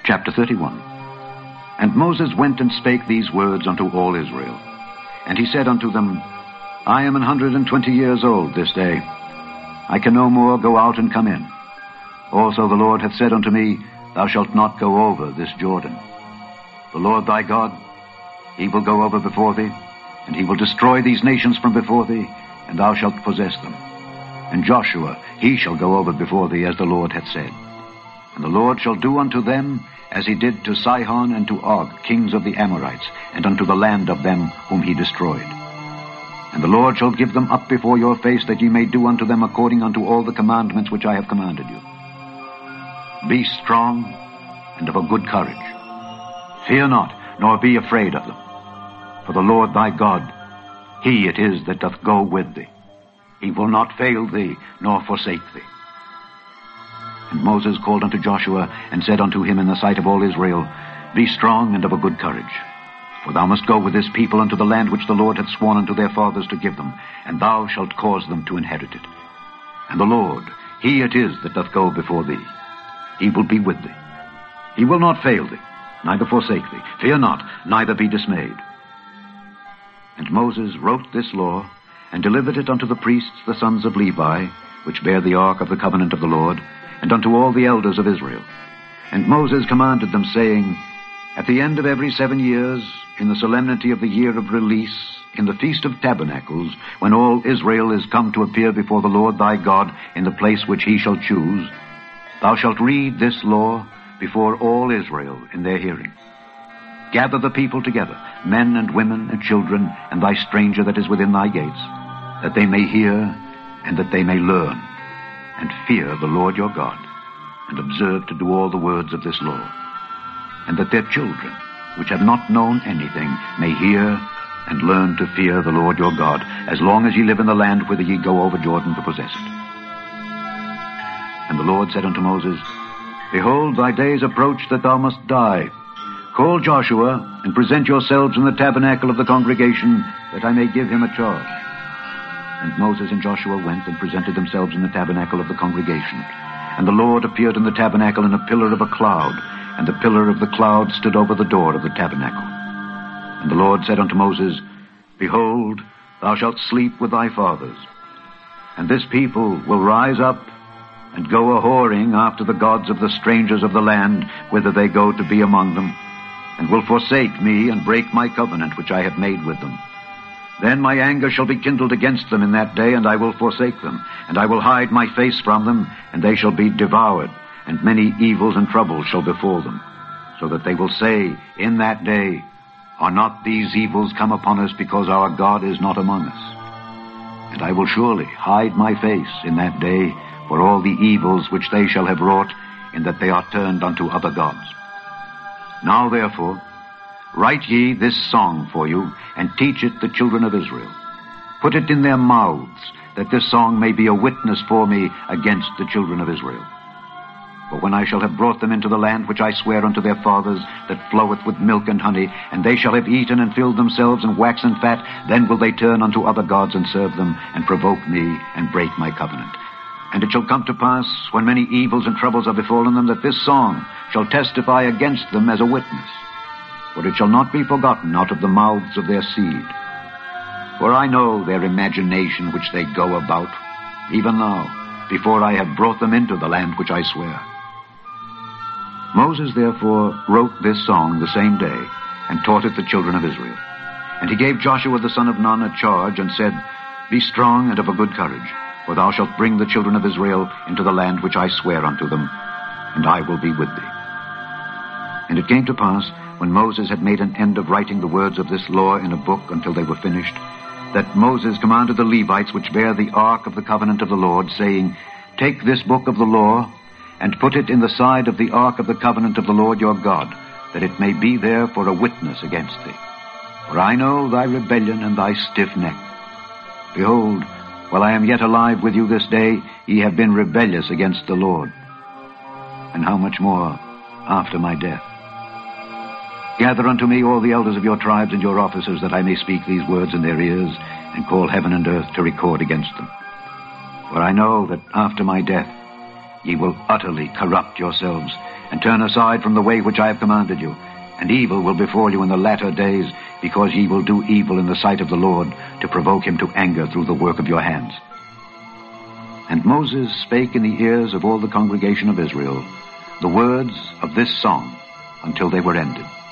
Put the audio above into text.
Chapter 31. And Moses went and spake these words unto all Israel. And he said unto them, I am 120 years old this day. I can no more go out and come in. Also the Lord hath said unto me, Thou shalt not go over this Jordan. The Lord thy God, he will go over before thee, and he will destroy these nations from before thee, and thou shalt possess them. And Joshua, he shall go over before thee, as the Lord hath said. And the Lord shall do unto them as he did to Sihon and to Og, kings of the Amorites, and unto the land of them whom he destroyed. And the Lord shall give them up before your face, that ye may do unto them according unto all the commandments which I have commanded you. Be strong and of a good courage. Fear not, nor be afraid of them. For the Lord thy God, he it is that doth go with thee. He will not fail thee, nor forsake thee. And Moses called unto Joshua, and said unto him in the sight of all Israel, Be strong and of a good courage. For thou must go with this people unto the land which the Lord hath sworn unto their fathers to give them, and thou shalt cause them to inherit it. And the Lord, he it is that doth go before thee. He will be with thee. He will not fail thee, neither forsake thee. Fear not, neither be dismayed. And Moses wrote this law, and delivered it unto the priests, the sons of Levi, which bear the ark of the covenant of the Lord, and unto all the elders of Israel. And Moses commanded them, saying, At the end of every 7 years, in the solemnity of the year of release, in the feast of tabernacles, when all Israel is come to appear before the Lord thy God in the place which he shall choose, thou shalt read this law before all Israel in their hearing. Gather the people together, men and women and children, and thy stranger that is within thy gates, that they may hear and that they may learn, and fear the Lord your God, and observe to do all the words of this law, and that their children, which have not known anything, may hear and learn to fear the Lord your God, as long as ye live in the land whither ye go over Jordan to possess it. And the Lord said unto Moses, Behold, thy days approach that thou must die. Call Joshua, and present yourselves in the tabernacle of the congregation, that I may give him a charge. And Moses and Joshua went and presented themselves in the tabernacle of the congregation. And the Lord appeared in the tabernacle in a pillar of a cloud, and the pillar of the cloud stood over the door of the tabernacle. And the Lord said unto Moses, Behold, thou shalt sleep with thy fathers, and this people will rise up and go a-whoring after the gods of the strangers of the land, whither they go to be among them, and will forsake me and break my covenant which I have made with them. Then my anger shall be kindled against them in that day, and I will forsake them, and I will hide my face from them, and they shall be devoured, and many evils and troubles shall befall them, so that they will say in that day, Are not these evils come upon us because our God is not among us? And I will surely hide my face in that day for all the evils which they shall have wrought, in that they are turned unto other gods. Now therefore, write ye this song for you, and teach it the children of Israel. Put it in their mouths, that this song may be a witness for me against the children of Israel. For when I shall have brought them into the land which I swear unto their fathers, that floweth with milk and honey, and they shall have eaten and filled themselves and waxen fat, then will they turn unto other gods and serve them, and provoke me, and break my covenant. And it shall come to pass, when many evils and troubles are befallen them, that this song shall testify against them as a witness. For it shall not be forgotten out of the mouths of their seed. For I know their imagination which they go about, even now, before I have brought them into the land which I swear. Moses therefore wrote this song the same day, and taught it the children of Israel. And he gave Joshua the son of Nun a charge, and said, Be strong and of a good courage, for thou shalt bring the children of Israel into the land which I swear unto them, and I will be with thee. And it came to pass, when Moses had made an end of writing the words of this law in a book until they were finished, that Moses commanded the Levites which bear the ark of the covenant of the Lord, saying, Take this book of the law, and put it in the side of the ark of the covenant of the Lord your God, that it may be there for a witness against thee. For I know thy rebellion and thy stiff neck. Behold, while I am yet alive with you this day, ye have been rebellious against the Lord. And how much more after my death? Gather unto me all the elders of your tribes and your officers, that I may speak these words in their ears, and call heaven and earth to record against them. For I know that after my death ye will utterly corrupt yourselves, and turn aside from the way which I have commanded you. And evil will befall you in the latter days, because ye will do evil in the sight of the Lord, to provoke him to anger through the work of your hands. And Moses spake in the ears of all the congregation of Israel the words of this song until they were ended.